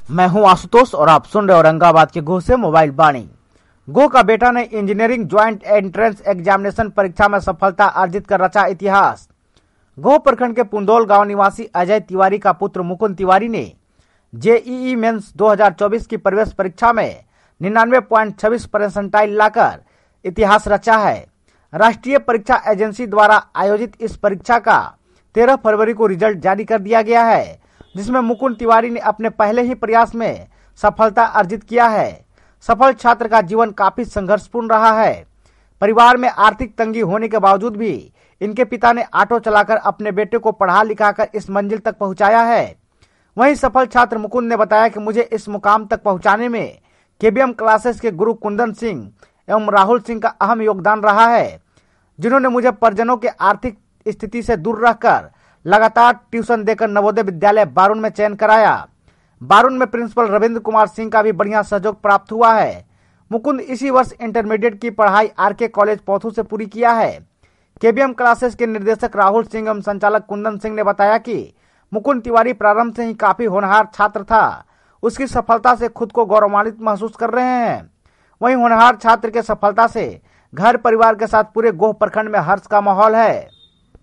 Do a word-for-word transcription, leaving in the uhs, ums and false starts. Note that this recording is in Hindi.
मैं हूं आशुतोष और आप सुन रहे औरंगाबाद के गोह से मोबाइल बाणी। गोह का बेटा ने इंजीनियरिंग ज्वाइंट एंट्रेंस एग्जामिनेशन परीक्षा में सफलता अर्जित कर रचा इतिहास। गोह प्रखंड के पुंदौल गांव निवासी अजय तिवारी का पुत्र मुकुंद तिवारी ने जेईई मेंस दो हज़ार चौबीस की प्रवेश परीक्षा में निन्यानवे पॉइंट छब्बीस परसेंटाइल लाकर इतिहास रचा है। राष्ट्रीय परीक्षा एजेंसी द्वारा आयोजित इस परीक्षा का तेरह फरवरी को रिजल्ट जारी कर दिया गया है, जिसमें मुकुंद तिवारी ने अपने पहले ही प्रयास में सफलता अर्जित किया है। सफल छात्र का जीवन काफी संघर्षपूर्ण रहा है। परिवार में आर्थिक तंगी होने के बावजूद भी इनके पिता ने ऑटो चलाकर अपने बेटे को पढ़ा लिखाकर इस मंजिल तक पहुंचाया है। वहीं सफल छात्र मुकुंद ने बताया कि मुझे इस मुकाम तक पहुंचाने में केबीएम क्लासेस के गुरु कुंदन सिंह एवं राहुल सिंह का अहम योगदान रहा है, जिन्होंने मुझे परिजनों के आर्थिक स्थिति से दूर रहकर लगातार ट्यूशन देकर नवोदय विद्यालय बारुण में चयन कराया। बारुण में प्रिंसिपल रविंद्र कुमार सिंह का भी बढ़िया सहयोग प्राप्त हुआ है। मुकुंद इसी वर्ष इंटरमीडिएट की पढ़ाई आरके कॉलेज पौथू से पूरी किया है। केबीएम क्लासेस के निर्देशक राहुल सिंह एवं संचालक कुंदन सिंह ने बताया कि मुकुंद तिवारी प्रारंभ से ही काफी होनहार छात्र था। उसकी सफलता से खुद को गौरवान्वित महसूस कर रहे हैं। वहीं होनहार छात्र के सफलता से घर परिवार के साथ पूरे गोह प्रखंड में हर्ष का माहौल है।